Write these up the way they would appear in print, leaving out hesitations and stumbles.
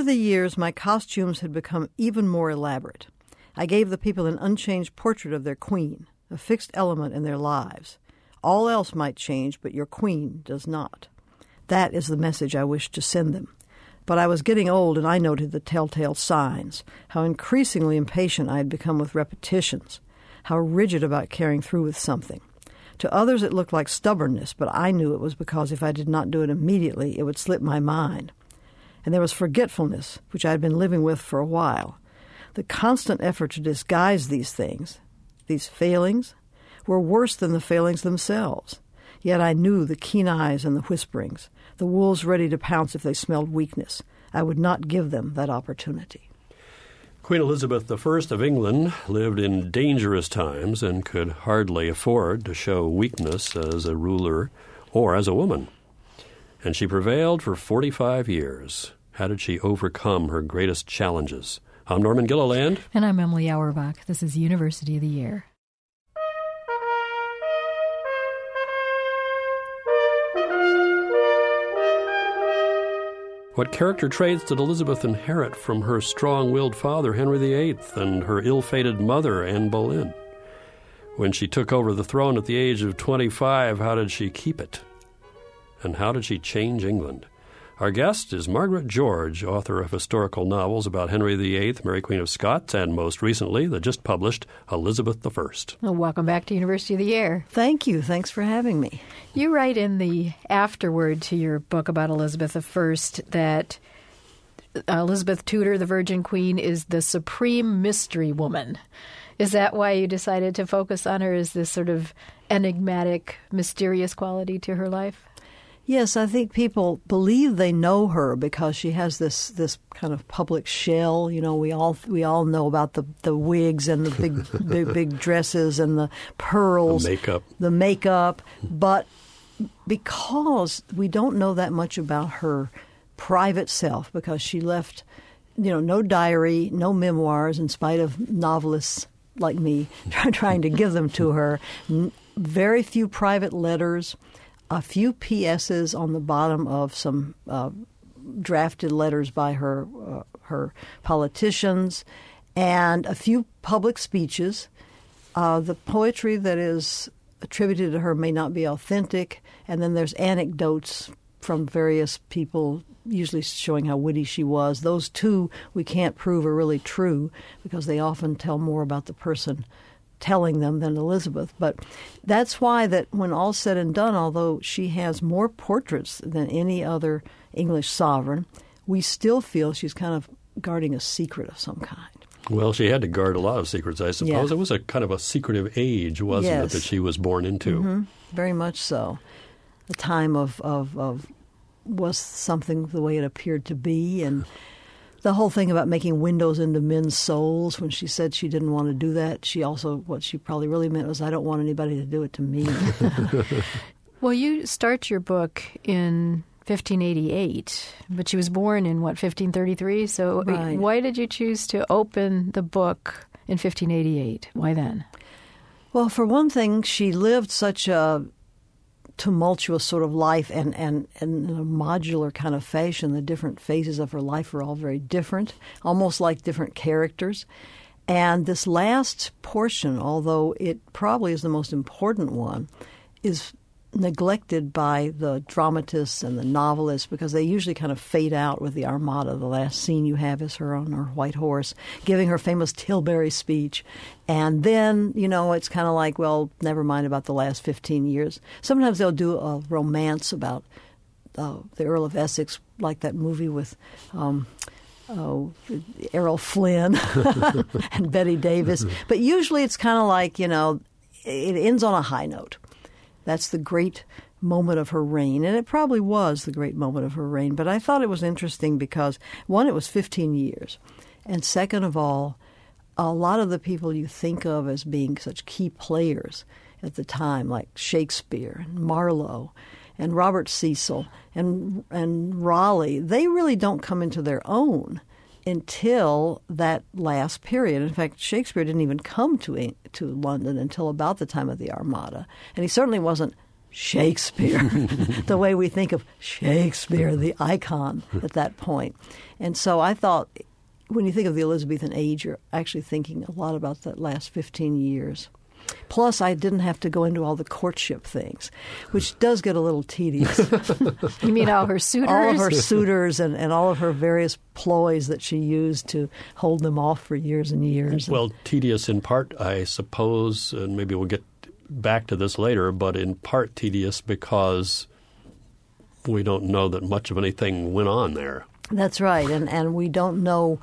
the years, my costumes had become even more elaborate. I gave the people an unchanged portrait of their queen, a fixed element in their lives. All else might change, but your queen does not. That is the message I wished to send them. But I was getting old, and I noted the telltale signs, how increasingly impatient I had become with repetitions, how rigid about carrying through with something. To others it looked like stubbornness, but I knew it was because if I did not do it immediately, it would slip my mind. And there was forgetfulness, which I had been living with for a while. The constant effort to disguise these things, these failings, were worse than the failings themselves. Yet I knew the keen eyes and the whisperings, the wolves ready to pounce if they smelled weakness. I would not give them that opportunity. Queen Elizabeth I of England lived in dangerous times and could hardly afford to show weakness as a ruler or as a woman. And she prevailed for 45 years. How did she overcome her greatest challenges? I'm Norman Gilliland. And I'm Emily Auerbach. This is University of the Year. What character traits did Elizabeth inherit from her strong-willed father, Henry VIII, and her ill-fated mother, Anne Boleyn? When she took over the throne at the age of 25, how did she keep it? And how did she change England? Our guest is Margaret George, author of historical novels about Henry VIII, Mary Queen of Scots, and most recently, the just-published Elizabeth I. Well, welcome back to University of the Year. Thank you. Thanks for having me. You write in the afterword to your book about Elizabeth I that Elizabeth Tudor, the Virgin Queen, is the supreme mystery woman. Is that why you decided to focus on her? Is this sort of enigmatic, mysterious quality to her life? Yes, I think people believe they know her because she has this kind of public shell. You know, we all know about the wigs and the big dresses and the pearls, the makeup. But because we don't know that much about her private self, because she left, no diary, no memoirs, in spite of novelists like me trying to give them to her. Very few private letters. A few PSs on the bottom of some drafted letters by her politicians, and a few public speeches. The poetry that is attributed to her may not be authentic, and then there's anecdotes from various people, usually showing how witty she was. Those two we can't prove are really true because they often tell more about the person telling them than Elizabeth. But that's why that when all's said and done, although she has more portraits than any other English sovereign, we still feel she's kind of guarding a secret of some kind. Well, she had to guard a lot of secrets, I suppose. Yeah. It was a kind of a secretive age, wasn't it, that she was born into? Mm-hmm. Very much so. The time of was something the way it appeared to be, and the whole thing about making windows into men's souls, when she said she didn't want to do that, what she probably really meant was, I don't want anybody to do it to me. Well, you start your book in 1588, but she was born in, 1533? So right. Why did you choose to open the book in 1588? Why then? Well, for one thing, she lived such a tumultuous sort of life and in a modular kind of fashion. The different phases of her life are all very different, almost like different characters. And this last portion, although it probably is the most important one, is neglected by the dramatists and the novelists because they usually kind of fade out with the Armada. The last scene you have is her on her white horse giving her famous Tilbury speech. And then, it's kind of like, well, never mind about the last 15 years. Sometimes they'll do a romance about the Earl of Essex, like that movie with Errol Flynn and Bette Davis. But usually it's kind of like, it ends on a high note. That's the great moment of her reign, and it probably was the great moment of her reign. But I thought it was interesting because, one, it was 15 years, and second of all, a lot of the people you think of as being such key players at the time, like Shakespeare and Marlowe and Robert Cecil and Raleigh, they really don't come into their own until that last period. In fact, Shakespeare didn't even come to London until about the time of the Armada. And he certainly wasn't Shakespeare, the way we think of Shakespeare, the icon at that point. And so I thought, when you think of the Elizabethan age, you're actually thinking a lot about that last 15 years. Plus, I didn't have to go into all the courtship things, which does get a little tedious. You mean all her suitors? All of her suitors and all of her various ploys that she used to hold them off for years and years. Well, tedious in part, I suppose, and maybe we'll get back to this later, but in part tedious because we don't know that much of anything went on there. That's right, and we don't know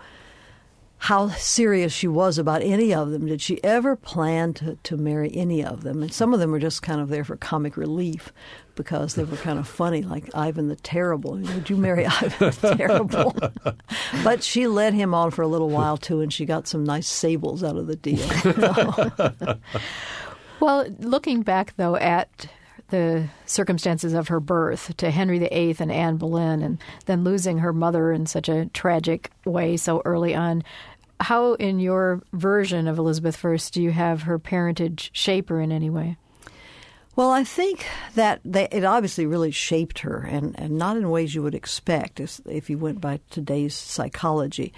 how serious she was about any of them. Did she ever plan to marry any of them? And some of them were just kind of there for comic relief because they were kind of funny, like Ivan the Terrible. Would you marry Ivan the Terrible? But she led him on for a little while, too, and she got some nice sables out of the deal. Well, looking back, though, at the circumstances of her birth to Henry VIII and Anne Boleyn, and then losing her mother in such a tragic way so early on, how in your version of Elizabeth I do you have her parentage shape her in any way? Well, I think that it obviously really shaped her, and not in ways you would expect if you went by today's psychology.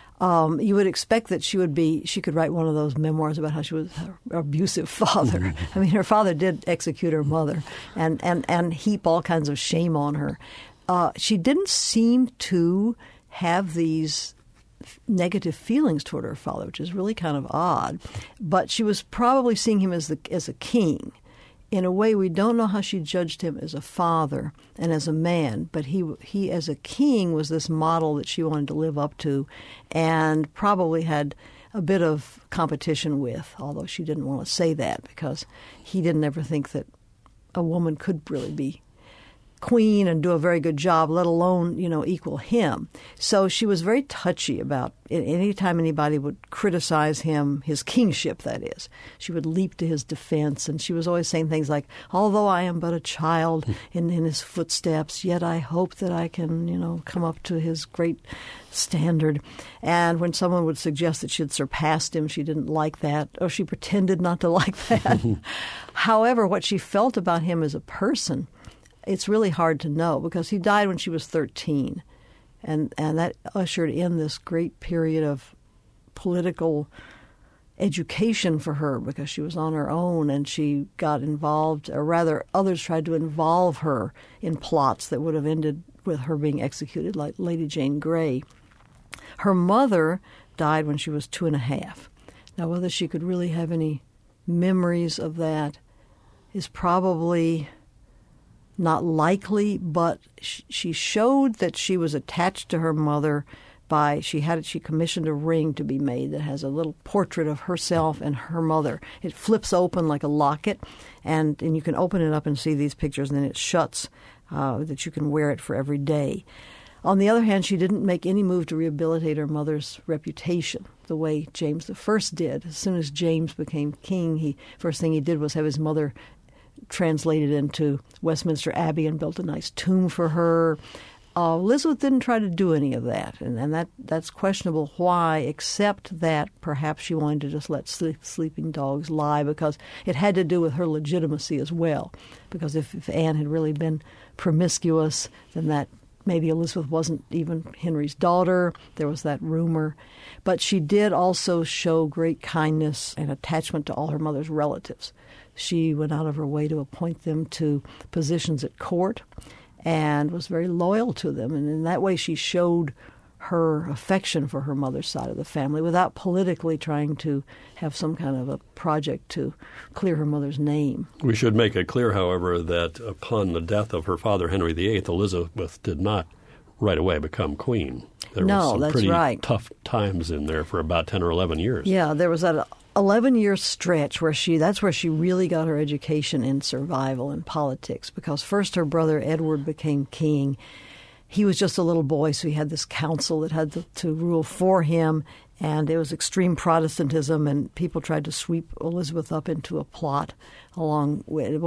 You would expect that she could write one of those memoirs about how she was her abusive father. I mean, her father did execute her mother and heap all kinds of shame on her. She didn't seem to have these negative feelings toward her father, which is really kind of odd. But she was probably seeing him as a king. In a way, we don't know how she judged him as a father and as a man, but he as a king was this model that she wanted to live up to and probably had a bit of competition with, although she didn't want to say that because he didn't ever think that a woman could really be queen and do a very good job, let alone, equal him. So she was very touchy about any time anybody would criticize him, his kingship, that is. She would leap to his defense, and she was always saying things like, although I am but a child in his footsteps, yet I hope that I can, come up to his great standard. And when someone would suggest that she had surpassed him, she didn't like that, or she pretended not to like that. However, what she felt about him as a person, it's really hard to know because he died when she was 13, and that ushered in this great period of political education for her because she was on her own and she got involved, or rather others tried to involve her in plots that would have ended with her being executed, like Lady Jane Grey. Her mother died when she was 2.5. Now, whether she could really have any memories of that is probably not likely, but she showed that she was attached to her mother by she commissioned a ring to be made that has a little portrait of herself and her mother. It flips open like a locket, and you can open it up and see these pictures, and then it shuts that you can wear it for every day. On the other hand, she didn't make any move to rehabilitate her mother's reputation the way James I did. As soon as James became king, first thing he did was have his mother translated into Westminster Abbey and built a nice tomb for her. Elizabeth didn't try to do any of that, and that's questionable why, except that perhaps she wanted to just let sleeping dogs lie because it had to do with her legitimacy as well. Because if Anne had really been promiscuous, then that maybe Elizabeth wasn't even Henry's daughter. There was that rumor. But she did also show great kindness and attachment to all her mother's relatives. She went out of her way to appoint them to positions at court and was very loyal to them. And in that way, she showed her affection for her mother's side of the family without politically trying to have some kind of a project to clear her mother's name. We should make it clear, however, that upon the death of her father, Henry VIII, Elizabeth did not right away become queen. There was some pretty tough times in there for about 10 or 11 years. Yeah, there was that 11-year stretch where that's where she really got her education in survival and politics, because first her brother Edward became king. He was just a little boy, so he had this council that had to rule for him, and it was extreme Protestantism, and people tried to sweep Elizabeth up into a plot along with,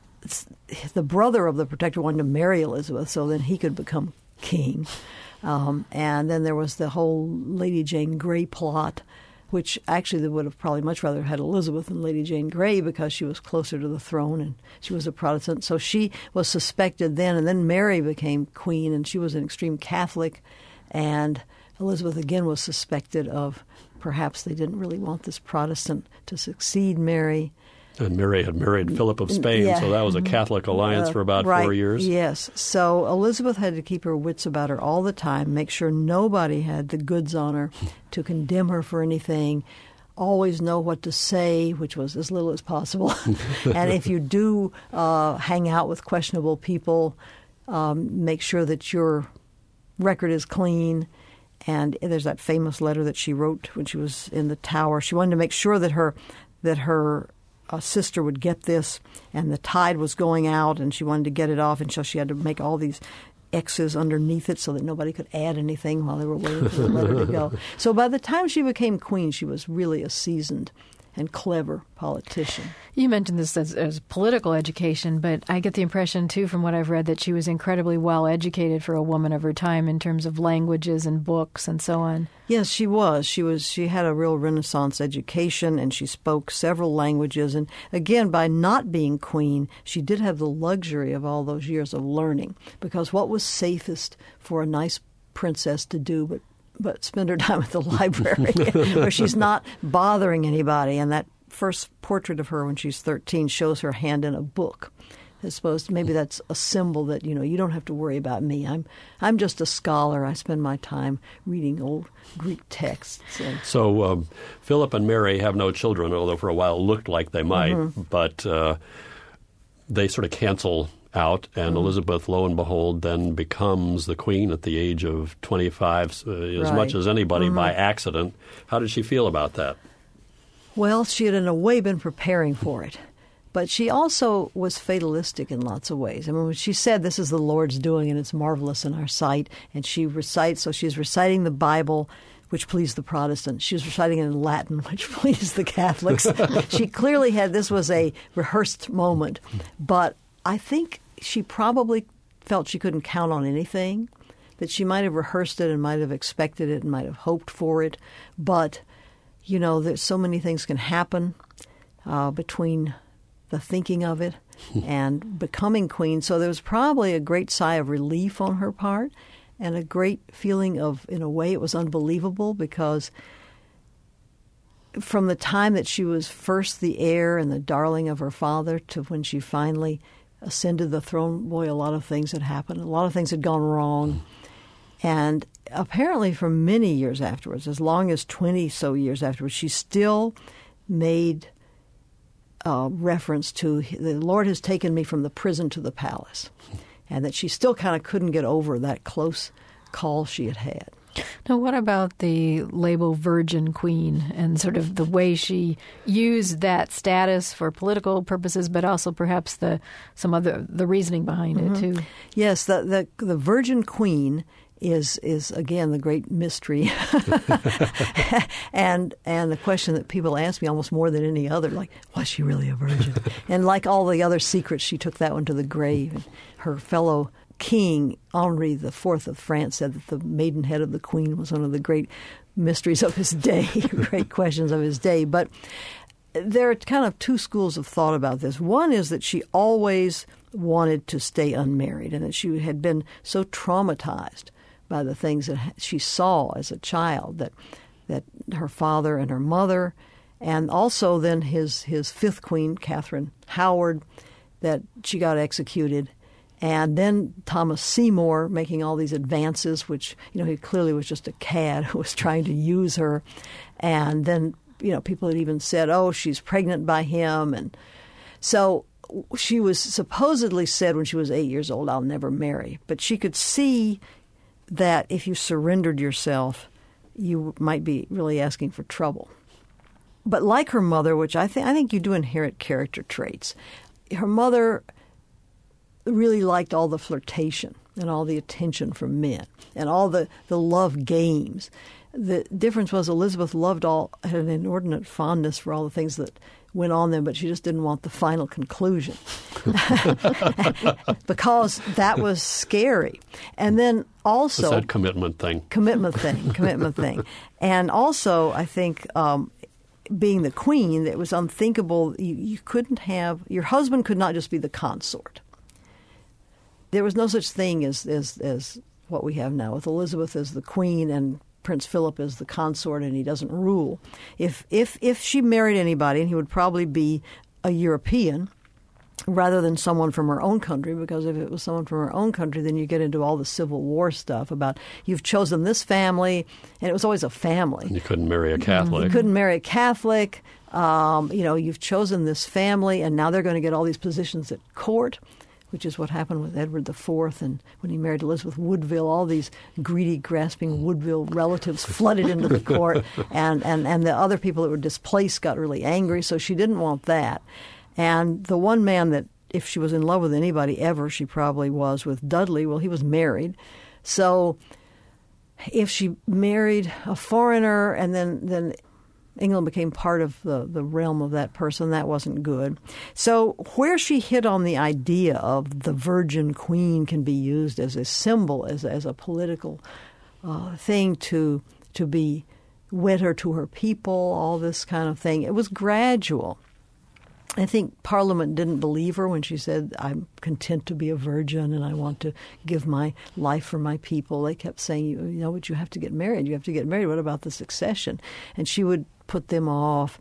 the brother of the protector wanted to marry Elizabeth so then he could become king. And then there was the whole Lady Jane Grey plot, which actually they would have probably much rather had Elizabeth than Lady Jane Grey because she was closer to the throne and she was a Protestant. So she was suspected then, and then Mary became queen, and she was an extreme Catholic, and Elizabeth again was suspected of perhaps they didn't really want this Protestant to succeed Mary. And Mary had married Philip of Spain, so that was a Catholic alliance for about 4 years. Yes. So Elizabeth had to keep her wits about her all the time, make sure nobody had the goods on her to condemn her for anything, always know what to say, which was as little as possible. And if you do hang out with questionable people, make sure that your record is clean. And there's that famous letter that she wrote when she was in the Tower. She wanted to make sure that her sister would get this, and the tide was going out, and she wanted to get it off, and so she had to make all these X's underneath it so that nobody could add anything while they were waiting for the letter to go. So by the time she became queen, she was really a seasoned and clever politician. You mentioned this as political education, but I get the impression, too, from what I've read, that she was incredibly well educated for a woman of her time in terms of languages and books and so on. Yes, she was. She had a real Renaissance education, and she spoke several languages. And again, by not being queen, she did have the luxury of all those years of learning, because what was safest for a nice princess to do but spend her time at the library where she's not bothering anybody. And that first portrait of her when she's 13 shows her hand in a book. I suppose maybe that's a symbol that, you don't have to worry about me. I'm just a scholar. I spend my time reading old Greek texts. So Philip and Mary have no children, although for a while it looked like they might. But they sort of cancel out, and Elizabeth, lo and behold, then becomes the queen at the age of 25, as much as anybody by accident. How did she feel about that? Well, she had in a way been preparing for it, but she also was fatalistic in lots of ways. I mean, when she said, "This is the Lord's doing, and it's marvelous in our sight," and she's reciting the Bible, which pleased the Protestants. She was reciting it in Latin, which pleased the Catholics. She clearly this was a rehearsed moment, but I think she probably felt she couldn't count on anything, that she might have rehearsed it and might have expected it and might have hoped for it. But, there's so many things can happen between the thinking of it and becoming queen. So there was probably a great sigh of relief on her part and a great feeling of, in a way, it was unbelievable, because from the time that she was first the heir and the darling of her father to when she finally ascended the throne, boy, a lot of things had happened. A lot of things had gone wrong. And apparently for many years afterwards, as long as 20-so years afterwards, she still made reference to, the Lord has taken me from the prison to the palace, and that she still kind of couldn't get over that close call she had had. Now, what about the label Virgin Queen and sort of the way she used that status for political purposes, but also perhaps the reasoning behind it too? Yes, the Virgin Queen is again the great mystery, and the question that people ask me almost more than any other, like, was she really a virgin? And like all the other secrets, she took that one to the grave. Her fellow King Henri IV of France said that the maidenhead of the Queen was one of the great mysteries of his day, great questions of his day. But there are kind of two schools of thought about this. One is that she always wanted to stay unmarried, and that she had been so traumatized by the things that she saw as a child, that her father and her mother, and also then his fifth queen, Catherine Howard, that she got executed. And then Thomas Seymour making all these advances, which, he clearly was just a cad who was trying to use her. And then, people had even said, oh, she's pregnant by him. And so she was supposedly said when she was 8 years old, I'll never marry. But she could see that if you surrendered yourself, you might be really asking for trouble. But like her mother, which I think you do inherit character traits, her mother really liked all the flirtation and all the attention from men and all the love games. The difference was Elizabeth had an inordinate fondness for all the things that went on then, but she just didn't want the final conclusion because that was scary. And then also... It's that commitment thing. Commitment thing. And also, I think... being the queen, it was unthinkable. You couldn't have... Your husband could not just be the consort. There was no such thing as what we have now, with Elizabeth as the queen and Prince Philip as the consort, and he doesn't rule. If she married anybody, and he would probably be a European rather than someone from her own country, because if it was someone from her own country, then you get into all the Civil War stuff about you've chosen this family, and it was always a family. You couldn't marry a Catholic. You couldn't marry a Catholic. You've chosen this family, and now they're going to get all these positions at court, which is what happened with Edward IV. And when he married Elizabeth Woodville, all these greedy, grasping Woodville relatives flooded into the court, and the other people that were displaced got really angry, so she didn't want that. And the one man that, if she was in love with anybody ever, she probably was with Dudley. Well, he was married. So if she married a foreigner and then England became part of the realm of that person, that wasn't good. So where she hit on the idea of the Virgin Queen can be used as a symbol, as a political thing to be wetter to her people, all this kind of thing, it was gradual. I think Parliament didn't believe her when she said, I'm content to be a virgin and I want to give my life for my people. They kept saying, but you have to get married. You have to get married. What about the succession? And she would put them off.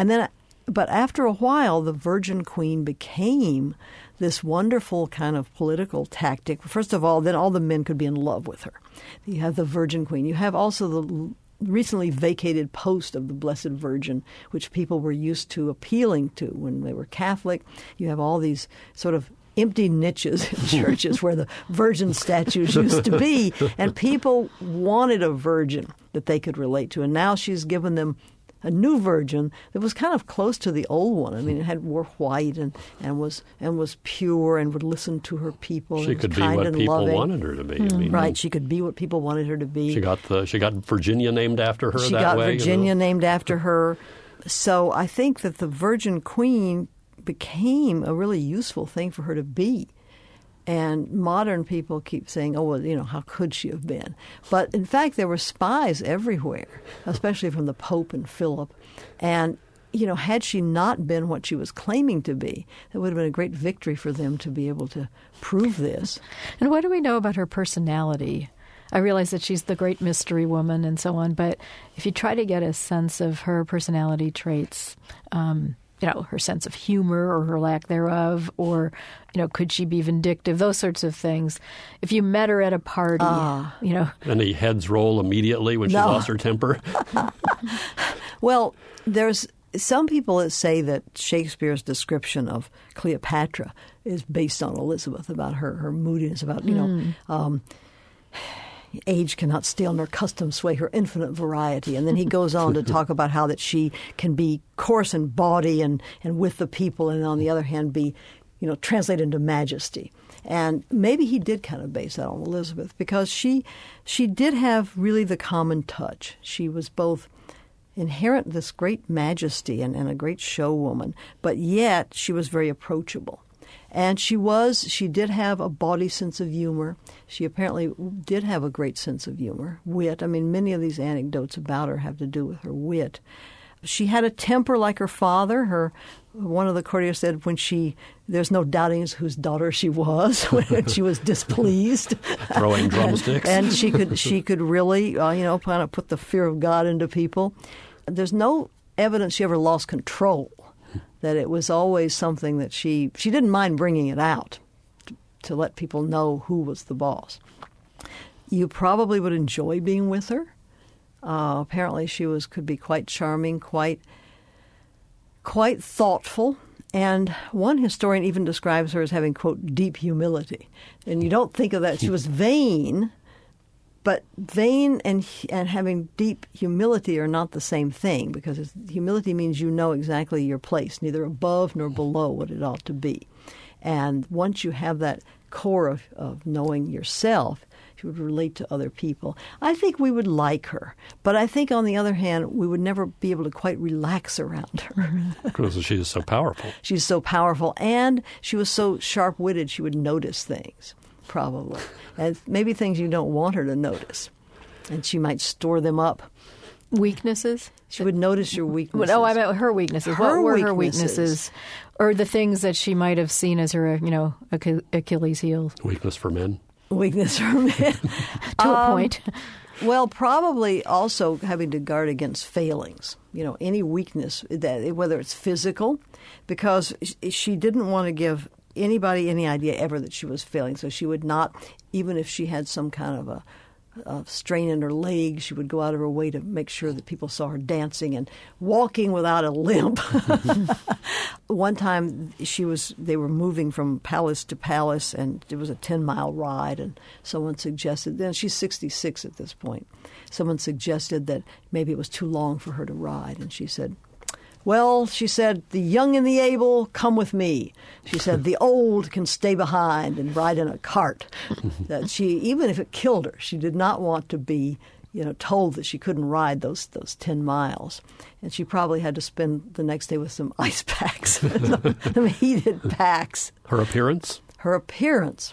But after a while, the Virgin Queen became this wonderful kind of political tactic. First of all, then all the men could be in love with her. You have the Virgin Queen. You have also the recently vacated post of the Blessed Virgin, which people were used to appealing to when they were Catholic. You have all these sort of empty niches in churches where the virgin statues used to be, and people wanted a virgin that they could relate to. And now she's given them a new virgin that was kind of close to the old one. I mean, it wore white and was pure and would listen to her people. She could be what people wanted her to be. I mean, right, she could be what people wanted her to be. She got Virginia named after her. She that got way, Virginia named after her. So I think that the Virgin Queen became a really useful thing for her to be. And modern people keep saying, how could she have been? But in fact, there were spies everywhere, especially from the Pope and Philip. And, had she not been what she was claiming to be, it would have been a great victory for them to be able to prove this. And what do we know about her personality? I realize that she's the great mystery woman and so on, but if you try to get a sense of her personality traits, her sense of humor or her lack thereof, or, could she be vindictive, those sorts of things. If you met her at a party, Any heads roll immediately when she lost her temper? Well, there's some people that say that Shakespeare's description of Cleopatra is based on Elizabeth, about her moodiness, about, age cannot stale nor custom sway her infinite variety. And then he goes on to talk about how that she can be coarse in body and with the people, and on the other hand be, translated into majesty. And maybe he did kind of base that on Elizabeth, because she did have really the common touch. She was both inherent this great majesty and a great showwoman, but yet she was very approachable. And she did have a bawdy sense of humor. She apparently did have a great sense of humor, wit. I mean, many of these anecdotes about her have to do with her wit. She had a temper like her father. One of the courtiers said there's no doubting whose daughter she was when she was displeased. Throwing drumsticks. and she could really, kind of put the fear of God into people. There's no evidence she ever lost control. That it was always something that she didn't mind bringing it out to let people know who was the boss. You probably would enjoy being with her. Apparently she could be quite charming, quite thoughtful. And one historian even describes her as having, quote, deep humility. And you don't think of that. She was vain, but vain and having deep humility are not the same thing, because humility means you know exactly your place, neither above nor below what it ought to be. And once you have that core of knowing yourself, she would relate to other people. I think we would like her, but I think on the other hand, we would never be able to quite relax around her. Because she is so powerful. She's so powerful, and she was so sharp-witted, she would notice things, probably. And maybe things you don't want her to notice. And she might store them up. Weaknesses? She would notice your weaknesses. Oh, I meant her weaknesses. What were her weaknesses? Or the things that she might have seen as her, Achilles heel? Weakness for men. Weakness for men. To a point. Well, probably also having to guard against failings. Any weakness, whether it's physical, because she didn't want to give anybody any idea ever that she was failing. So she would not, even if she had some kind of a strain in her leg, she would go out of her way to make sure that people saw her dancing and walking without a limp. One time they were moving from palace to palace, and it was a 10-mile ride, and someone suggested, then she's 66 at this point, someone suggested that maybe it was too long for her to ride, and she said, well, she said, the young and the able come with me. She said, the old can stay behind and ride in a cart. That she, even if it killed her, she did not want to be, told that she couldn't ride those 10 miles. And she probably had to spend the next day with some ice packs, some heated packs. Her appearance? Her appearance,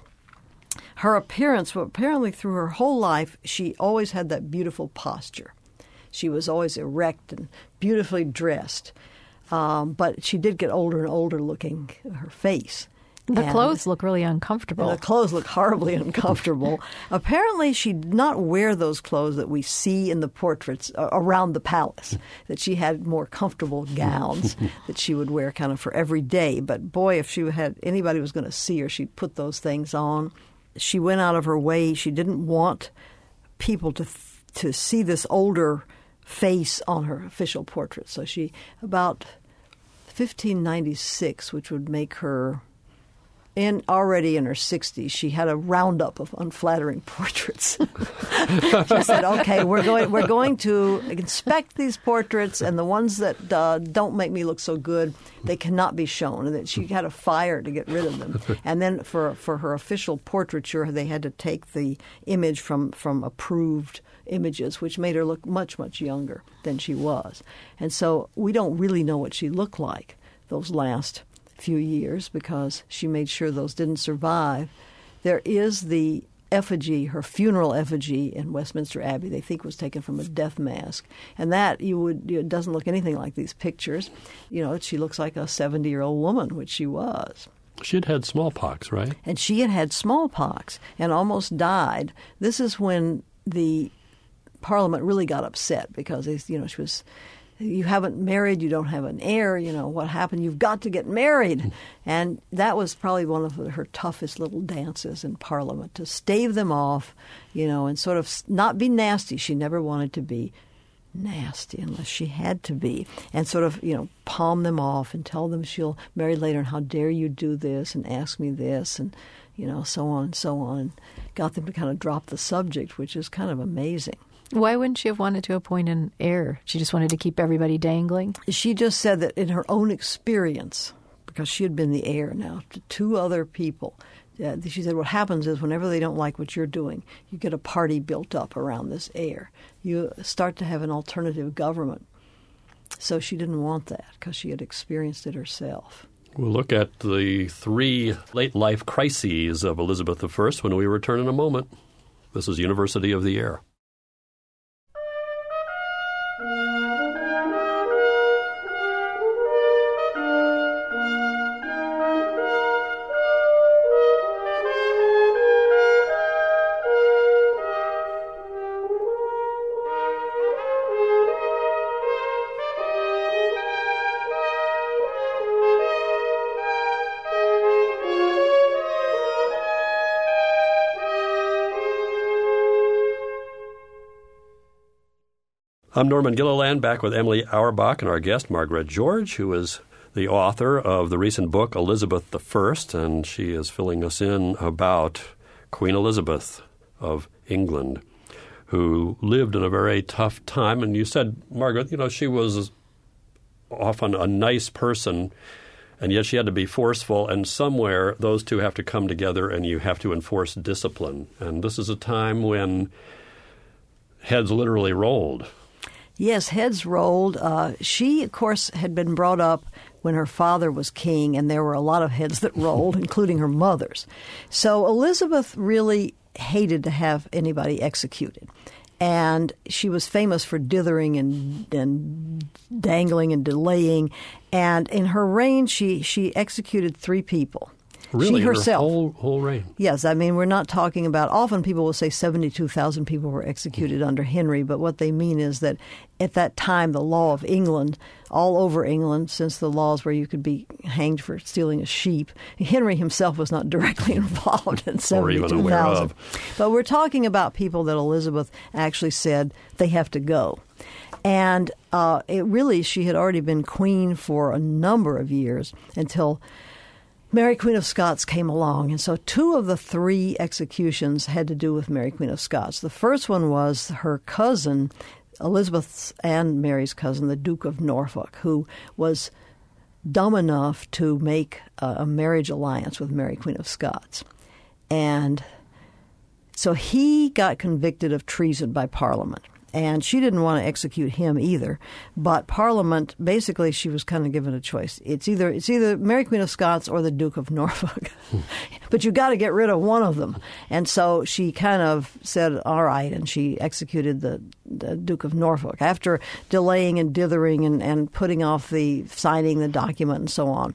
well, apparently through her whole life, she always had that beautiful posture. She was always erect and beautifully dressed. But she did get older and older looking, her face. The clothes look really uncomfortable. The clothes look horribly uncomfortable. Apparently, she did not wear those clothes that we see in the portraits around the palace, that she had more comfortable gowns that she would wear kind of for every day. But boy, if she had anybody was going to see her, she'd put those things on. She went out of her way. She didn't want people to see this older face on her official portrait. So she, about 1596, which would make her already in her 60s, she had a roundup of unflattering portraits. She said, okay, we're going to inspect these portraits, and the ones that don't make me look so good, they cannot be shown. And that she had a fire to get rid of them. And then for her official portraiture, they had to take the image from approved images, which made her look much, much younger than she was. And so we don't really know what she looked like those last few years because she made sure those didn't survive. There is the effigy, her funeral effigy in Westminster Abbey, they think was taken from a death mask. And that it doesn't look anything like these pictures. She looks like a 70-year-old woman, which she was. She had smallpox, right? And she had smallpox and almost died. This is when the Parliament really got upset because she was, you haven't married, you don't have an heir, what happened? You've got to get married. And that was probably one of her toughest little dances in Parliament, to stave them off, and sort of not be nasty. She never wanted to be nasty unless she had to be, and sort of, palm them off and tell them she'll marry later, and how dare you do this and ask me this, and, so on and so on. And got them to kind of drop the subject, which is kind of amazing. Why wouldn't she have wanted to appoint an heir? She just wanted to keep everybody dangling? She just said that in her own experience, because she had been the heir now to two other people, she said what happens is whenever they don't like what you're doing, you get a party built up around this heir. You start to have an alternative government. So she didn't want that because she had experienced it herself. We'll look at the 3 late-life crises of Elizabeth I when we return in a moment. This is University of the Air. I'm Norman Gilliland, back with Emily Auerbach and our guest, Margaret George, who is the author of the recent book, Elizabeth I, and she is filling us in about Queen Elizabeth of England, who lived in a very tough time. And you said, Margaret, she was often a nice person, And yet she had to be forceful, and somewhere those two have to come together and you have to enforce discipline. And this is a time when heads literally rolled. Yes, heads rolled. She, of course, had been brought up when her father was king, and there were a lot of heads that rolled, including her mother's. So Elizabeth really hated to have anybody executed. And she was famous for dithering and dangling and delaying. And in her reign, she executed 3 people. Really? She herself. Her whole reign? Yes. I mean, we're not talking about, often people will say 72,000 people were executed under Henry, but what they mean is that at that time, the law of England, all over England, since the laws where you could be hanged for stealing a sheep, Henry himself was not directly involved in 72,000. But we're talking about people that Elizabeth actually said they have to go. And she had already been queen for a number of years until Mary, Queen of Scots came along. And so 2 of the 3 executions had to do with Mary, Queen of Scots. The first one was her cousin, Elizabeth's and Mary's cousin, the Duke of Norfolk, who was dumb enough to make a marriage alliance with Mary, Queen of Scots. And so he got convicted of treason by Parliament. And she didn't want to execute him either. But Parliament, basically, she was kind of given a choice. It's either Mary Queen of Scots or the Duke of Norfolk. But you got to get rid of one of them. And so she kind of said, all right, and she executed the Duke of Norfolk after delaying and dithering and putting off the signing the document and so on.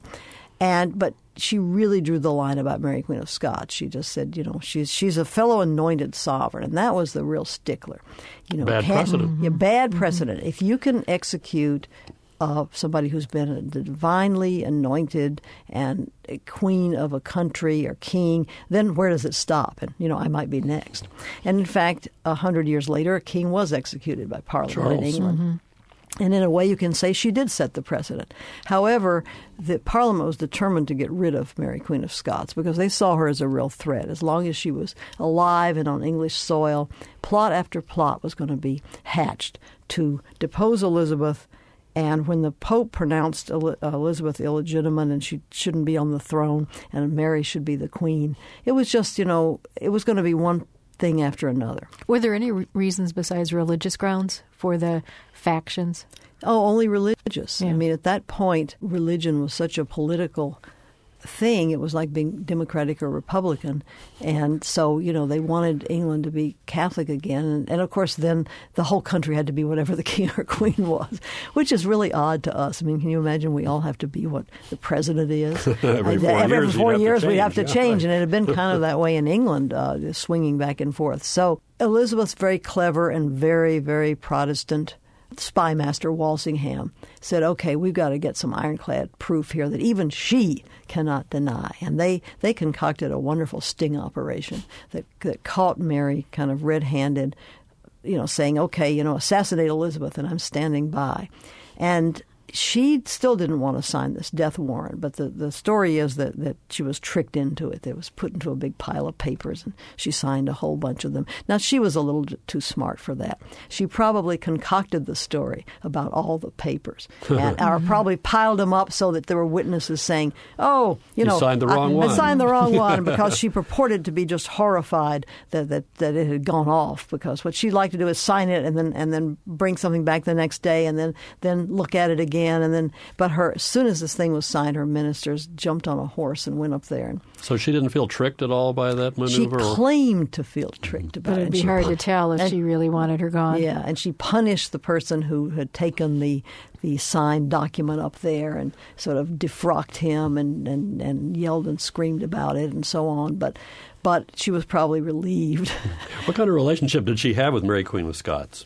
But she really drew the line about Mary Queen of Scots. She just said, she's a fellow anointed sovereign, and that was the real stickler. Bad precedent. Yeah, bad precedent. If you can execute somebody who's been a divinely anointed and a queen of a country or king, then where does it stop? And, I might be next. And in fact, 100 years later, a king was executed by Parliament in England. Mm-hmm. And in a way, you can say she did set the precedent. However, the Parliament was determined to get rid of Mary, Queen of Scots, because they saw her as a real threat. As long as she was alive and on English soil, plot after plot was going to be hatched to depose Elizabeth. And when the Pope pronounced Elizabeth illegitimate and she shouldn't be on the throne and Mary should be the queen, it was just, it was going to be one thing after another. Were there any reasons besides religious grounds for the factions? Oh, only religious. Yeah. I mean, at that point, religion was such a political thing. It was like being Democratic or Republican. And so, they wanted England to be Catholic again. And of course, then the whole country had to be whatever the king or queen was, which is really odd to us. I mean, can you imagine we all have to be what the president is? Every 4 years we'd have to change. And it had been kind of that way in England, swinging back and forth. So Elizabeth's very clever and very, very Protestant. Spy master Walsingham said, okay, we've got to get some ironclad proof here that even she cannot deny. And they concocted a wonderful sting operation that caught Mary kind of red-handed, saying, okay, assassinate Elizabeth and I'm standing by. And she still didn't want to sign this death warrant, but the story is that she was tricked into it. It was put into a big pile of papers, and she signed a whole bunch of them. Now, she was a little too smart for that. She probably concocted the story about all the papers, or probably piled them up so that there were witnesses saying, oh, you signed the wrong one. I signed the wrong one, because she purported to be just horrified that it had gone off, because what she'd like to do is sign it and then bring something back the next day and then look at it again. But as soon as this thing was signed, her ministers jumped on a horse and went up there. So she didn't feel tricked at all by that maneuver? She claimed to feel tricked about it. But it'd be hard to tell if she really wanted her gone. Yeah, and she punished the person who had taken the signed document up there and sort of defrocked him and yelled and screamed about it and so on. But she was probably relieved. What kind of relationship did she have with Mary, Queen of Scots?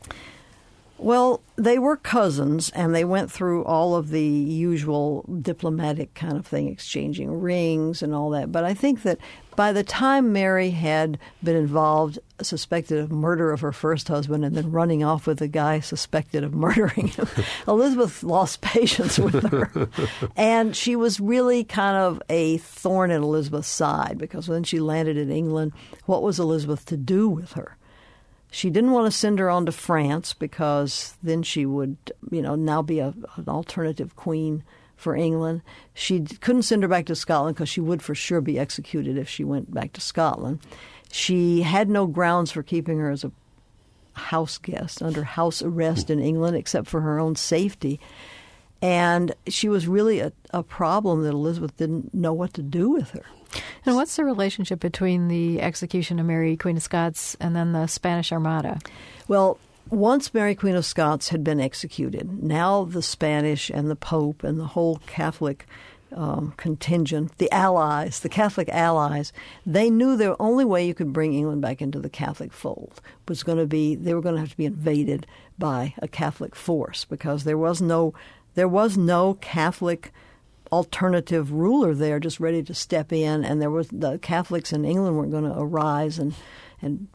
Well, they were cousins, and they went through all of the usual diplomatic kind of thing, exchanging rings and all that. But I think that by the time Mary had been involved, suspected of murder of her first husband, and then running off with a guy suspected of murdering him, Elizabeth lost patience with her. And she was really kind of a thorn in Elizabeth's side, because when she landed in England, what was Elizabeth to do with her? She didn't want to send her on to France, because then she would, now be an alternative queen for England. She couldn't send her back to Scotland because she would for sure be executed if she went back to Scotland. She had no grounds for keeping her as a house guest under house arrest in England except for her own safety. And she was really a problem that Elizabeth didn't know what to do with her. And what's the relationship between the execution of Mary, Queen of Scots, and then the Spanish Armada? Well, once Mary, Queen of Scots had been executed, now the Spanish and the Pope and the whole Catholic contingent, the allies, the Catholic allies, they knew the only way you could bring England back into the Catholic fold was going to be they were going to have to be invaded by a Catholic force because there was no Catholic alternative ruler there just ready to step in, and the Catholics in England weren't going to arise and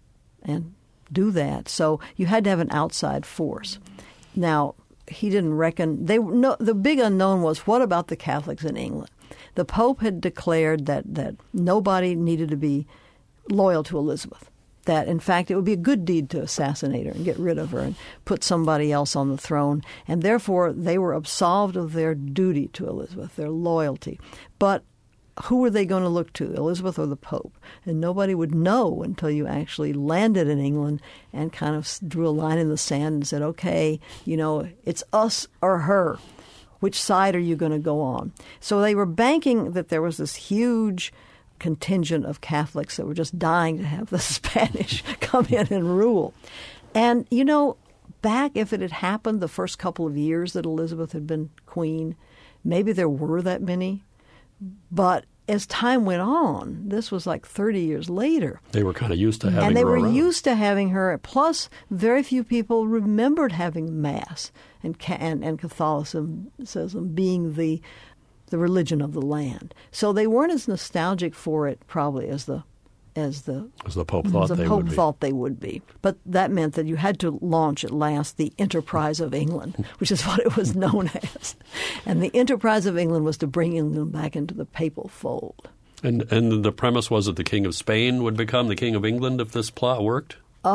do that. So you had to have an outside force. Now, he didn't reckon the big unknown was, what about the Catholics in England? The Pope had declared that nobody needed to be loyal to Elizabeth. That, in fact, it would be a good deed to assassinate her and get rid of her and put somebody else on the throne. And therefore, they were absolved of their duty to Elizabeth, their loyalty. But who were they going to look to, Elizabeth or the Pope? And nobody would know until you actually landed in England and kind of drew a line in the sand and said, okay, it's us or her. Which side are you going to go on? So they were banking that there was this huge contingent of Catholics that were just dying to have the Spanish come in and rule. And, back if it had happened the first couple of years that Elizabeth had been queen, maybe there were that many. But as time went on, this was like 30 years later. They were kind of used to having her And they were around. used to having her. Plus, very few people remembered having Mass and Catholicism being the religion of the land. So they weren't as nostalgic for it probably as the Pope thought they would be. But that meant that you had to launch at last the Enterprise of England, which is what it was known as. And the Enterprise of England was to bring England back into the papal fold. And the premise was that the King of Spain would become the King of England if this plot worked?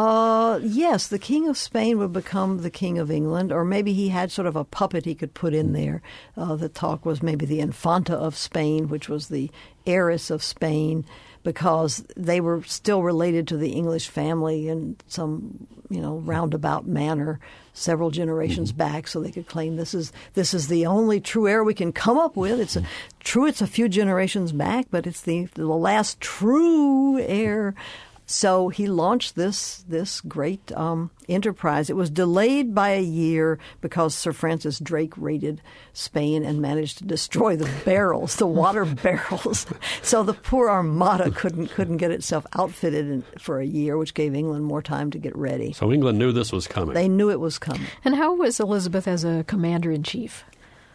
Yes, the King of Spain would become the King of England, or maybe he had sort of a puppet he could put in there. The talk was maybe the Infanta of Spain, which was the heiress of Spain, because they were still related to the English family in some, roundabout manner several generations back, so they could claim this is the only true heir we can come up with. It's a few generations back, but it's the last true heir. So he launched this great enterprise. It was delayed by a year because Sir Francis Drake raided Spain and managed to destroy the barrels, the water barrels. So the poor Armada couldn't get itself outfitted for a year, which gave England more time to get ready. So England knew this was coming. They knew it was coming. And how was Elizabeth as a commander-in-chief?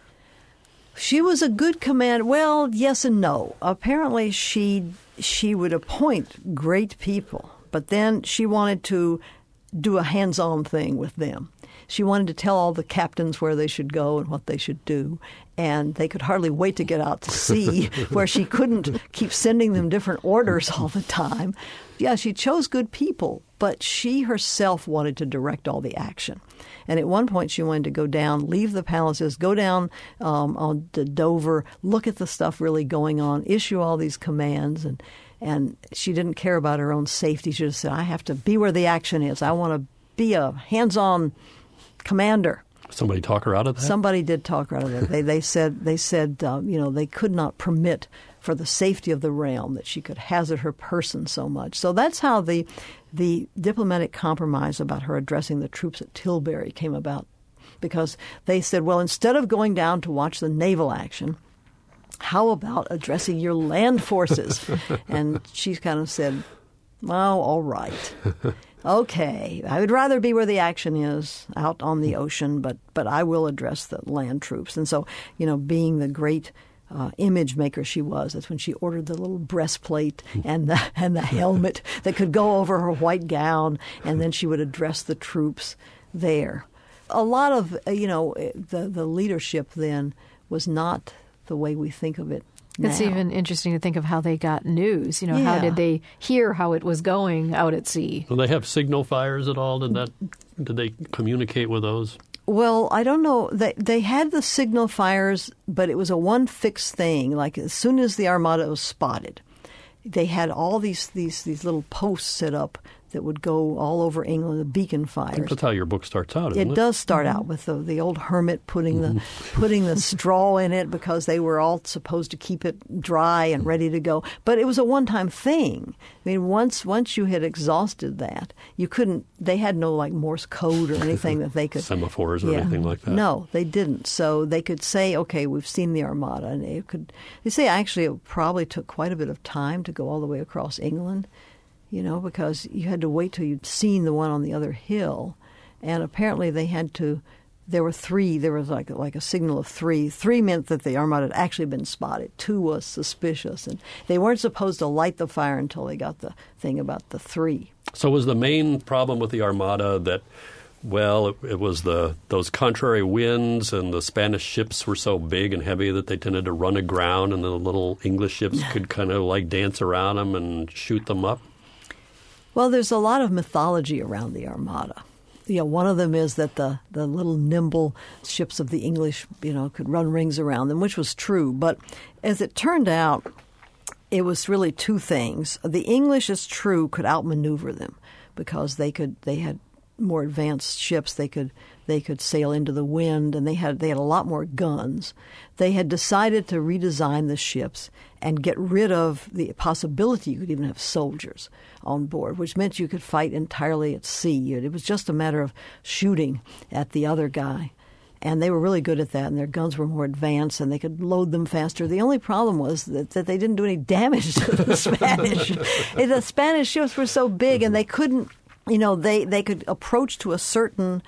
She was a good commander. Well, yes and no. Apparently she would appoint great people, but then she wanted to do a hands-on thing with them. She wanted to tell all the captains where they should go and what they should do, and they could hardly wait to get out to sea, where she couldn't keep sending them different orders all the time. Yeah, she chose good people, but she herself wanted to direct all the action. And at one point she wanted to go down, leave the palaces, go down on to Dover, look at the stuff really going on, issue all these commands. And she didn't care about her own safety. She just said, I have to be where the action is. I want to be a hands-on commander. Somebody talk her out of that? Somebody did talk her out of that. They said they could not permit for the safety of the realm that she could hazard her person so much. So that's how the diplomatic compromise about her addressing the troops at Tilbury came about, because they said, well, instead of going down to watch the naval action, how about addressing your land forces? And she kind of said, well, all right. Okay, I would rather be where the action is, out on the ocean, but I will address the land troops. And so, being the great image maker she was, that's when she ordered the little breastplate and the helmet that could go over her white gown, and then she would address the troops there. A lot of, the leadership then was not the way we think of it now. It's even interesting to think of how they got news. How did they hear how it was going out at sea? Will they have signal fires at all? Did they communicate with those? Well, I don't know. They had the signal fires, but it was a one fixed thing. Like as soon as the Armada was spotted, they had all these little posts set up that would go all over England, the beacon fires. I think that's how your book starts out, isn't it? It does start out with the old hermit putting the straw in it because they were all supposed to keep it dry and ready to go. But it was a one-time thing. I mean, once you had exhausted that, you couldn't. They had no like Morse code or anything that they could semaphores or anything like that. No, they didn't. So they could say, "Okay, we've seen the Armada," and they say actually it probably took quite a bit of time to go all the way across England. Because you had to wait till you'd seen the one on the other hill. And apparently there were three. There was like a signal of three. Three meant that the Armada had actually been spotted. Two was suspicious. And they weren't supposed to light the fire until they got the thing about the three. So was the main problem with the Armada that, well, it was those contrary winds and the Spanish ships were so big and heavy that they tended to run aground and the little English ships could kind of like dance around them and shoot them up? Well, there's a lot of mythology around the Armada. One of them is that the little nimble ships of the English, could run rings around them, which was true. But as it turned out, it was really two things. The English, it's true, could outmaneuver them because they had more advanced ships. They could sail into the wind, and they had a lot more guns. They had decided to redesign the ships and get rid of the possibility you could even have soldiers on board, which meant you could fight entirely at sea. It was just a matter of shooting at the other guy. And they were really good at that, and their guns were more advanced, and they could load them faster. The only problem was that they didn't do any damage to the Spanish. The Spanish ships were so big, and they couldn't, they could approach to a certain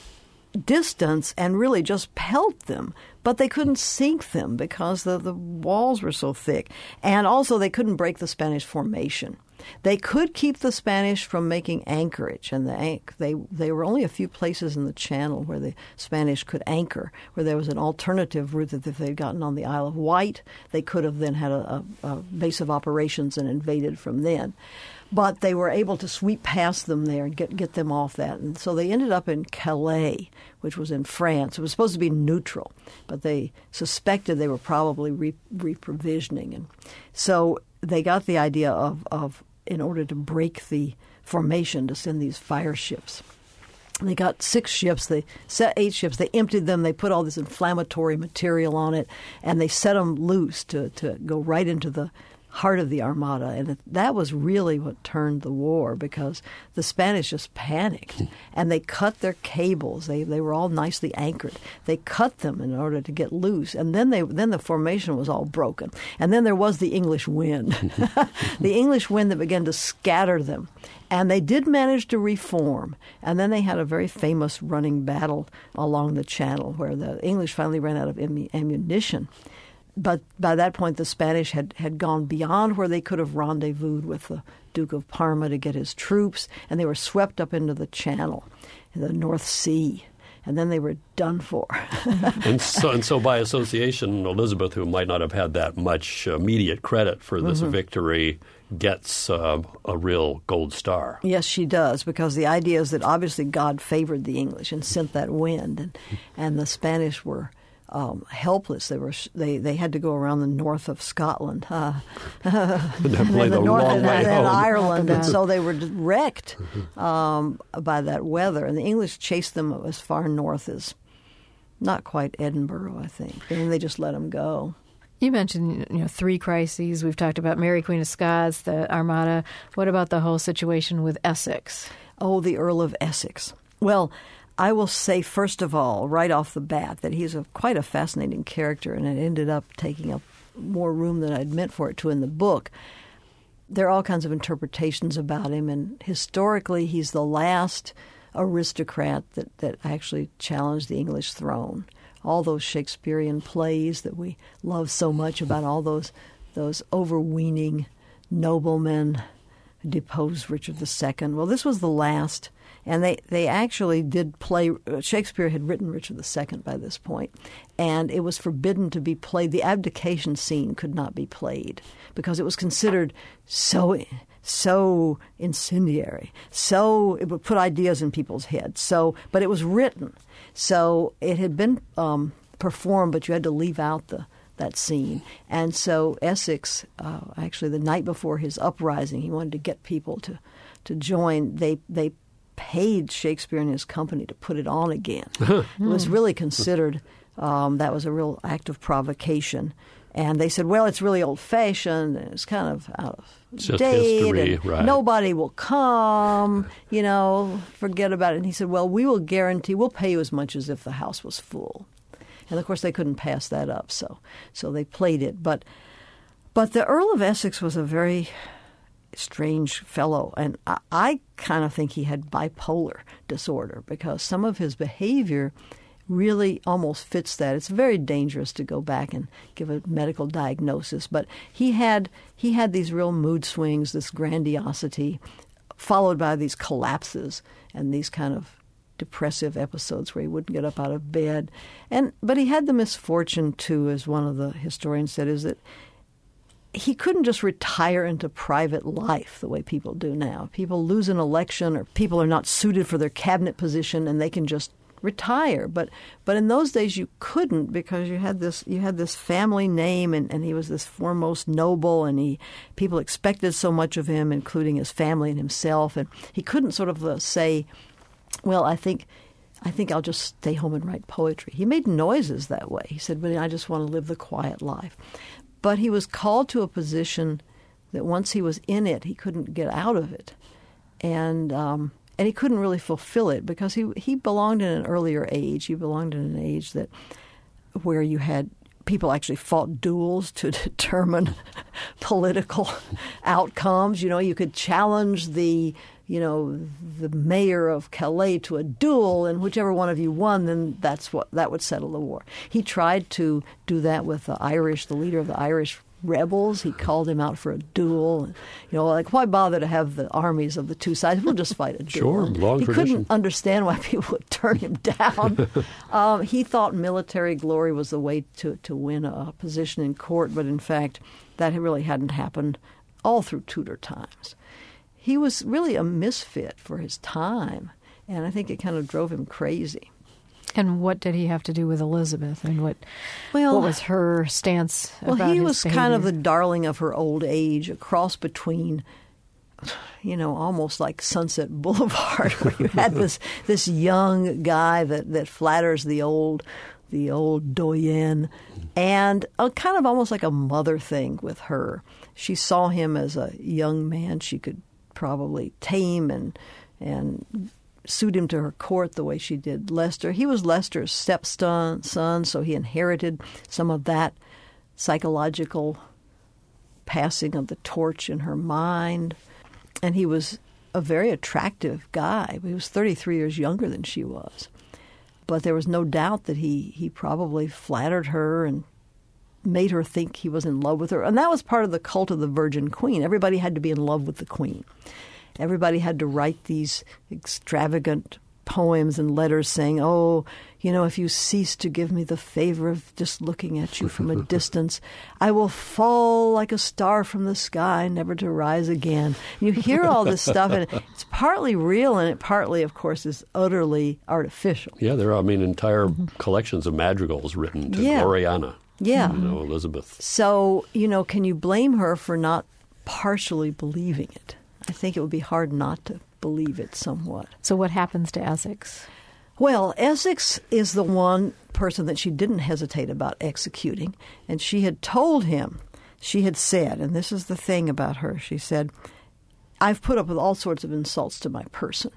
distance and really just pelt them, but they couldn't sink them because the walls were so thick. And also they couldn't break the Spanish formation. They could keep the Spanish from making anchorage, and they were only a few places in the channel where the Spanish could anchor, where there was an alternative route that if they'd gotten on the Isle of Wight, they could have then had a base of operations and invaded from then. But they were able to sweep past them there and get them off that. And so they ended up in Calais, which was in France. It was supposed to be neutral, but they suspected they were probably reprovisioning. And so they got the idea of in order to break the formation, to send these fire ships. They got 6 ships. They set 8 ships. They emptied them. They put all this inflammatory material on it, and they set them loose to go right into the heart of the Armada. And that was really what turned the war, because the Spanish just panicked and they cut their cables. They were all nicely anchored. They cut them in order to get loose, and then the formation was all broken. And then there was the English wind, the English wind that began to scatter them. And they did manage to reform. And then they had a very famous running battle along the Channel where the English finally ran out of ammunition. But by that point, the Spanish had gone beyond where they could have rendezvoused with the Duke of Parma to get his troops, and they were swept up into the Channel, in the North Sea, and then they were done for. and so by association, Elizabeth, who might not have had that much immediate credit for this victory, gets a real gold star. Yes, she does, because the idea is that obviously God favored the English and sent that wind, and the Spanish were helpless. They had to go around the north of Scotland, and the north and Ireland, and so they were wrecked by that weather. And the English chased them as far north as not quite Edinburgh, I think, and they just let them go. You mentioned 3 crises. We've talked about Mary Queen of Scots, the Armada. What about the whole situation with Essex? Oh, the Earl of Essex. Well, I will say, first of all, right off the bat, that he's quite a fascinating character, and it ended up taking up more room than I'd meant for it to in the book. There are all kinds of interpretations about him, and historically he's the last aristocrat that actually challenged the English throne. All those Shakespearean plays that we love so much about all those overweening noblemen who deposed Richard II. Well, this was the last. And they actually did play. Shakespeare had written Richard II by this point, and it was forbidden to be played. The abdication scene could not be played because it was considered so so incendiary. So it would put ideas in people's heads. But it was written. So it had been performed, but you had to leave out that scene. And so Essex, actually the night before his uprising, he wanted to get people to join. They paid Shakespeare and his company to put it on again. It was really considered that was a real act of provocation. And they said, well, it's really old-fashioned, and it's kind of out of date, history, and right. Nobody will come, forget about it. And he said, well, we'll pay you as much as if the house was full. And, of course, they couldn't pass that up, so they played it. But the Earl of Essex was a very strange fellow, and I kind of think he had bipolar disorder because some of his behavior really almost fits that. It's very dangerous to go back and give a medical diagnosis, but he had these real mood swings, this grandiosity, followed by these collapses and these kind of depressive episodes where he wouldn't get up out of bed. But he had the misfortune, too, as one of the historians said, is that he couldn't just retire into private life the way people do now. People lose an election or people are not suited for their cabinet position and they can just retire. But in those days you couldn't because you had this family name and he was this foremost noble and people expected so much of him, including his family and himself. And he couldn't sort of say, well, I think I'll just stay home and write poetry. He made noises that way. He said, but I just want to live the quiet life. But he was called to a position that once he was in it, he couldn't get out of it. And he couldn't really fulfill it because he belonged in an earlier age. He belonged in an age where you had people actually fought duels to determine political outcomes. You could challenge the mayor of Calais to a duel, and whichever one of you won, then that would settle the war. He tried to do that with the leader of the Irish rebels. He called him out for a duel. Why bother to have the armies of the two sides? We'll just fight a duel. Sure, long tradition. He couldn't understand why people would turn him down. He thought military glory was the way to win a position in court, but in fact, that really hadn't happened all through Tudor times. He was really a misfit for his time, and I think it kind of drove him crazy. And what did he have to do with Elizabeth, and what was her stance about his behavior? Well, he was kind of the darling of her old age, a cross between, almost like Sunset Boulevard, where you had this young guy that flatters the old doyenne, and kind of almost like a mother thing with her. She saw him as a young man she could probably tame and suit him to her court the way she did Leicester. He was Leicester's stepson, so he inherited some of that psychological passing of the torch in her mind. And he was a very attractive guy. He was 33 years younger than she was. But there was no doubt that he probably flattered her and made her think he was in love with her. And that was part of the cult of the Virgin Queen. Everybody had to be in love with the Queen. Everybody had to write these extravagant poems and letters saying, if you cease to give me the favor of just looking at you from a distance, I will fall like a star from the sky, never to rise again. And you hear all this stuff, and it's partly real, and it partly, of course, is utterly artificial. Yeah, there are, entire collections of madrigals written to Gloriana. Yeah. Elizabeth. So, can you blame her for not partially believing it? I think it would be hard not to believe it somewhat. So what happens to Essex? Well, Essex is the one person that she didn't hesitate about executing. And she had told him, she had said, and this is the thing about her, she said, I've put up with all sorts of insults to my person.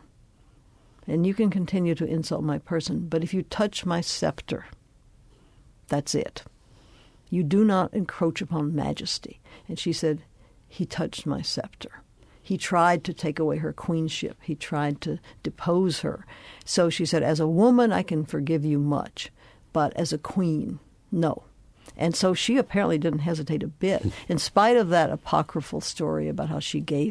And you can continue to insult my person, but if you touch my scepter, that's it. You do not encroach upon majesty. And she said, he touched my scepter. He tried to take away her queenship. He tried to depose her. So she said, as a woman, I can forgive you much, but as a queen, no. And so she apparently didn't hesitate a bit, in spite of that apocryphal story about how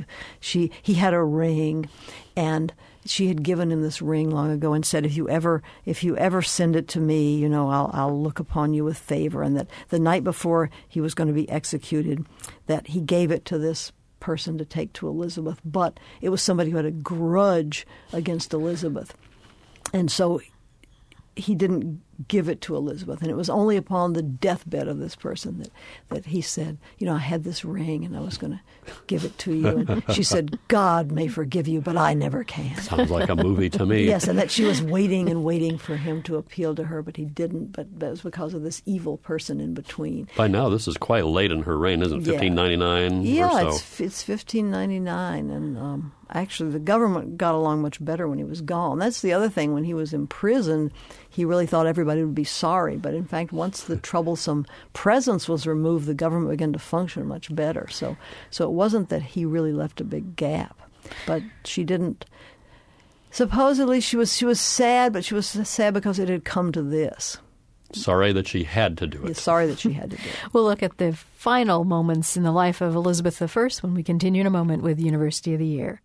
he had a ring, and she had given him this ring long ago and said, if you ever send it to me, I'll look upon you with favor. And that the night before he was going to be executed, that he gave it to this person to take to Elizabeth, but it was somebody who had a grudge against Elizabeth. And so he didn't give it to Elizabeth. And it was only upon the deathbed of this person that he said, I had this ring and I was going to give it to you. And she said, God may forgive you, but I never can. Sounds like a movie to me. Yes, and that she was waiting and waiting for him to appeal to her, but he didn't. But that was because of this evil person in between. By now, this is quite late in her reign, isn't it? 1599 yeah, or so? it's 1599. And actually, the government got along much better when he was gone. That's the other thing. When he was in prison, he really thought everybody would be sorry. But in fact, once the troublesome presence was removed, the government began to function much better. So it wasn't that he really left a big gap. But she didn't. Supposedly, she was sad, but she was sad because it had come to this. Sorry that she had to do it. Sorry that she had to do it. We'll look at the final moments in the life of Elizabeth I when we continue in a moment with University of the Year.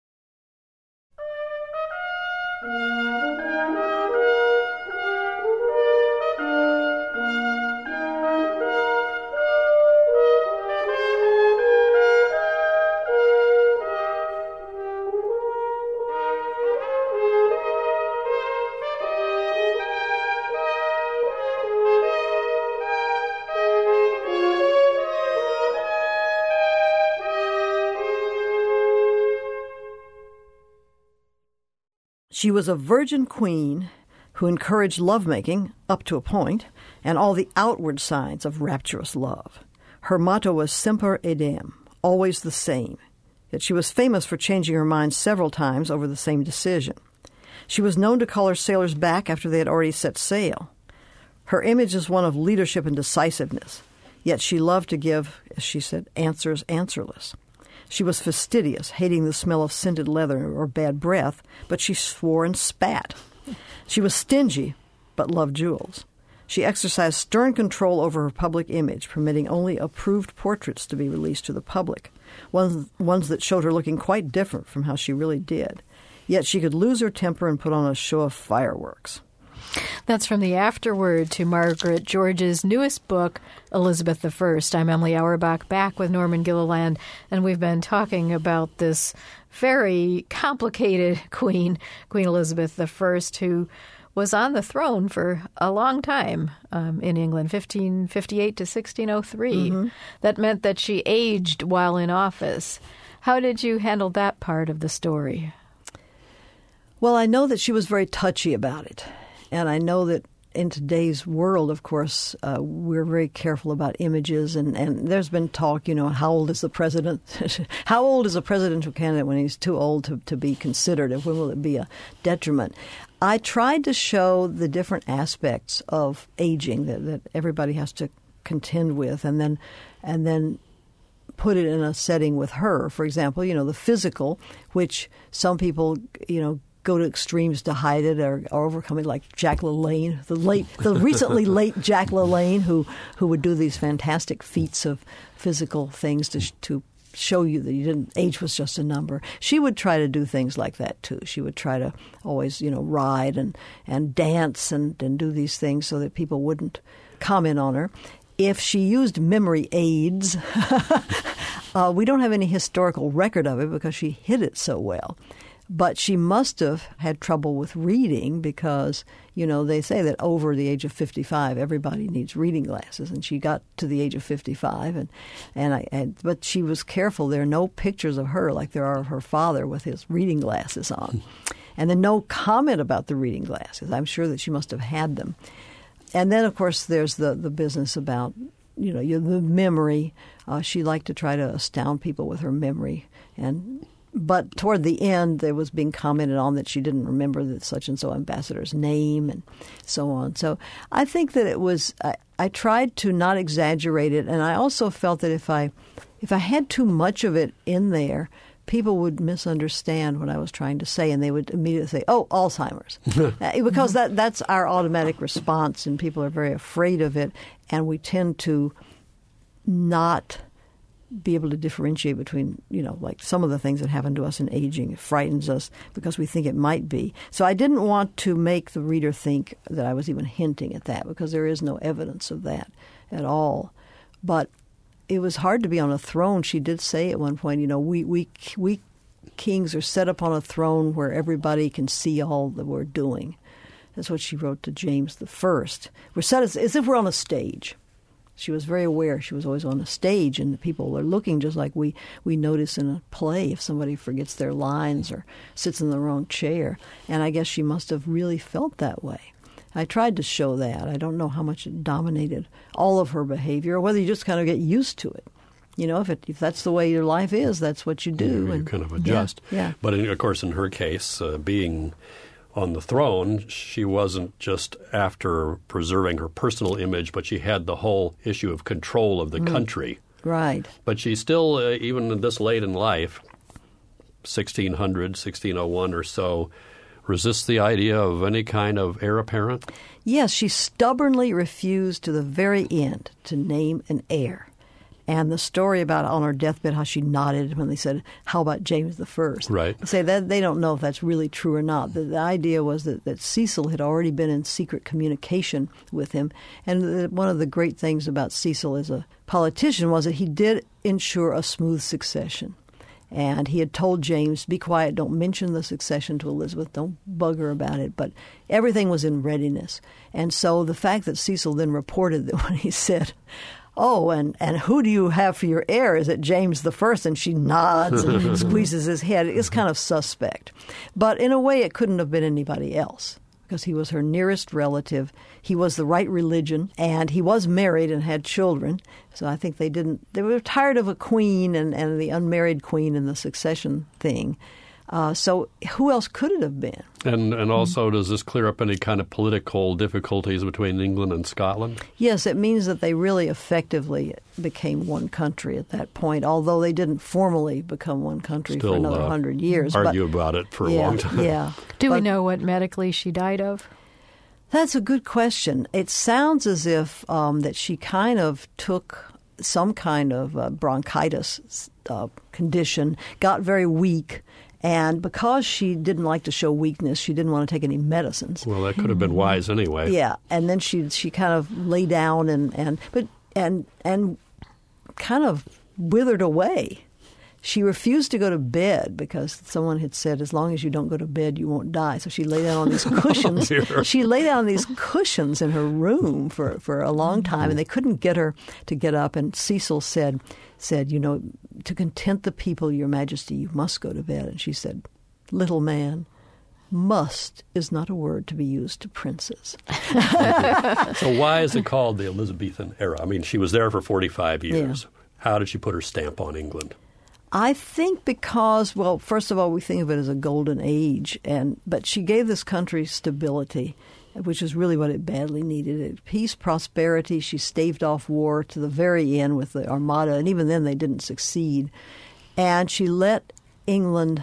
She was a virgin queen who encouraged lovemaking up to a point and all the outward signs of rapturous love. Her motto was semper idem, always the same, yet she was famous for changing her mind several times over the same decision. She was known to call her sailors back after they had already set sail. Her image is one of leadership and decisiveness, yet she loved to give, as she said, answers answerless. She was fastidious, hating the smell of scented leather or bad breath, but she swore and spat. She was stingy, but loved jewels. She exercised stern control over her public image, permitting only approved portraits to be released to the public, ones that showed her looking quite different from how she really did. Yet she could lose her temper and put on a show of fireworks. That's from the afterword to Margaret George's newest book, Elizabeth I. I'm Emily Auerbach, back with Norman Gilliland, and we've been talking about this very complicated Queen Elizabeth I, who was on the throne for a long time in England, 1558 to 1603. Mm-hmm. That meant that she aged while in office. How did you handle that part of the story? Well, I know that she was very touchy about it. And I know that in today's world, of course, we're very careful about images. And there's been talk, how old is the president? How old is a presidential candidate when he's too old to be considered? And when will it be a detriment? I tried to show the different aspects of aging that everybody has to contend with, and then put it in a setting with her. For example, the physical, which some people, go to extremes to hide it or overcome it, like Jack LaLanne, the recently late Jack LaLanne, who would do these fantastic feats of physical things to show you that age was just a number. She would try to do things like that too. She would try to always, ride and dance and do these things so that people wouldn't comment on her. If she used memory aids, we don't have any historical record of it because she hid it so well. But she must have had trouble with reading because, they say that over the age of 55, everybody needs reading glasses. And she got to the age of 55, but she was careful. There are no pictures of her like there are of her father with his reading glasses on. And then no comment about the reading glasses. I'm sure that she must have had them. And then, of course, there's the business about, the memory. She liked to try to astound people with her memory. But toward the end, there was being commented on that she didn't remember the such-and-so ambassador's name and so on. So I think that it was I tried to not exaggerate it, and I also felt that if I had too much of it in there, people would misunderstand what I was trying to say, and they would immediately say, oh, Alzheimer's. Because that's our automatic response, and people are very afraid of it, and we tend to not be able to differentiate between, like some of the things that happen to us in aging. It frightens us because we think it might be. So I didn't want to make the reader think that I was even hinting at that because there is no evidence of that at all. But it was hard to be on a throne. She did say at one point, we kings are set up on a throne where everybody can see all that we're doing. That's what she wrote to James I. We're set as if we're on a stage. She was very aware she was always on a stage, and the people are looking just like we notice in a play if somebody forgets their lines or sits in the wrong chair. And I guess she must have really felt that way. I tried to show that. I don't know how much it dominated all of her behavior, or whether you just kind of get used to it. If that's the way your life is, that's what you do. You kind of adjust. Yeah. But of course, in her case, being on the throne, she wasn't just after preserving her personal image, but she had the whole issue of control of the country. Right. But she still, even this late in life, 1600, 1601 or so, resists the idea of any kind of heir apparent? Yes, she stubbornly refused to the very end to name an heir. And the story about on her deathbed how she nodded when they said, "How about James I?" Right. Say that they don't know if that's really true or not. The idea was that Cecil had already been in secret communication with him. And one of the great things about Cecil as a politician was that he did ensure a smooth succession. And he had told James, be quiet, don't mention the succession to Elizabeth, don't bug her about it. But everything was in readiness. And so the fact that Cecil then reported that when he said, "Oh, and who do you have for your heir? Is it James I?" And she nods and squeezes his head. It's kind of suspect. But in a way, it couldn't have been anybody else because he was her nearest relative. He was the right religion, and he was married and had children. So I think they were tired of a queen and the unmarried queen and the succession thing. So who else could it have been? And also, does this clear up any kind of political difficulties between England and Scotland? Yes, it means that they really effectively became one country at that point, although they didn't formally become one country for another 100 years. Argue about it for a long time. Yeah. Do we know what medically she died of? That's a good question. It sounds as if that she kind of took some kind of bronchitis condition, got very weak. And because she didn't like to show weakness, she didn't want to take any medicines. Well, that could have been wise anyway. Yeah, and then she kind of lay down and kind of withered away. She refused to go to bed because someone had said, as long as you don't go to bed, you won't die. So she lay down on these cushions. She lay down on these cushions in her room for a long time, and they couldn't get her to get up. And Cecil said, to content the people, Your Majesty, you must go to bed. And she said, "Little man, must is not a word to be used to princes." So why is it called the Elizabethan era? I mean, she was there for 45 years. Yeah. How did she put her stamp on England? I think because, well, first of all, we think of it as a golden age, but she gave this country stability, which is really what it badly needed. Peace, prosperity. She staved off war to the very end with the Armada, and even then they didn't succeed. And she let England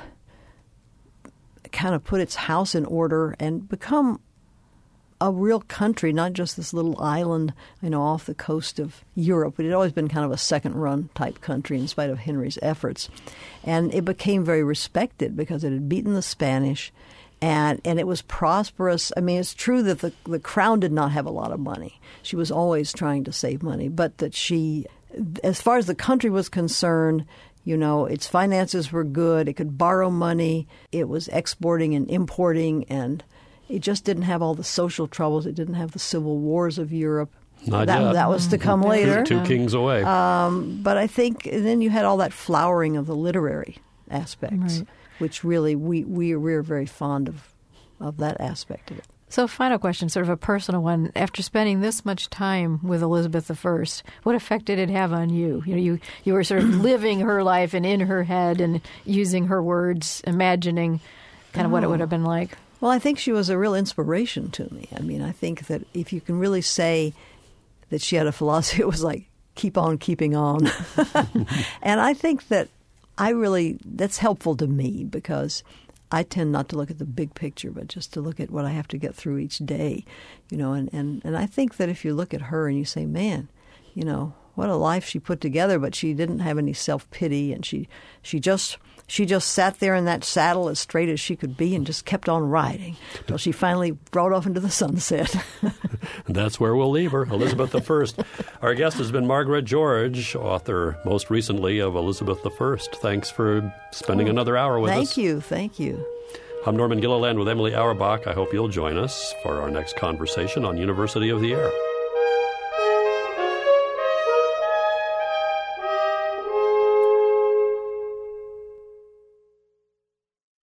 kind of put its house in order and become a real country, not just this little island, off the coast of Europe. It had always been kind of a second-run type country in spite of Henry's efforts. And it became very respected because it had beaten the Spanish, and it was prosperous. I mean, it's true that the crown did not have a lot of money. She was always trying to save money, but that she, as far as the country was concerned, its finances were good. It could borrow money. It was exporting and importing, and it just didn't have all the social troubles. It didn't have the civil wars of Europe. Not yet. That was to come later. Two kings away. But I think then you had all that flowering of the literary aspects, right, which really we're very fond of that aspect of it. So final question, sort of a personal one. After spending this much time with Elizabeth I, what effect did it have on you? You were sort of living her life and in her head and using her words, imagining kind of what it would have been like. Well, I think she was a real inspiration to me. I mean, I think that if you can really say that she had a philosophy, it was like, keep on keeping on. And I think that that's helpful to me because I tend not to look at the big picture, but just to look at what I have to get through each day, and I think that if you look at her and you say, man, what a life she put together, but she didn't have any self-pity, and she just sat there in that saddle as straight as she could be and just kept on riding till she finally rode off into the sunset. And that's where we'll leave her, Elizabeth I. Our guest has been Margaret George, author most recently of Elizabeth I. Thanks for spending another hour with us. Thank you. I'm Norman Gilliland with Emily Auerbach. I hope you'll join us for our next conversation on University of the Air.